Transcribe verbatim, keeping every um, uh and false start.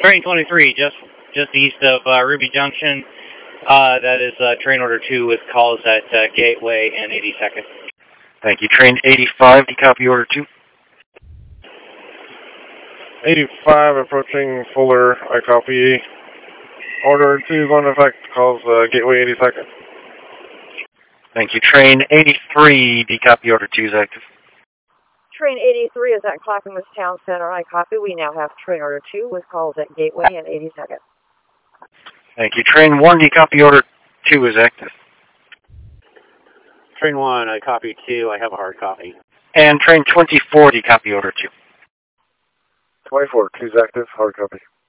Train twenty-three, just just east of uh, Ruby Junction. Uh, that is uh, train order two with calls at uh, Gateway and eighty-second. Thank you. Train eighty-five, do you copy order two? eighty-five approaching Fuller, I copy. Order two is on effect, calls uh, Gateway eighty-second. Thank you. Train eighty-three, do you copy order two is active? Train eighty-three is at Clackamas Town Center, I copy. We now have train order two with calls at Gateway and eighty-second. Thank you. Train one, do you copy order two is active? Train one, I copy two. I have a hard copy. And train twenty-four, do you copy order two? twenty-four, two's active, hard copy.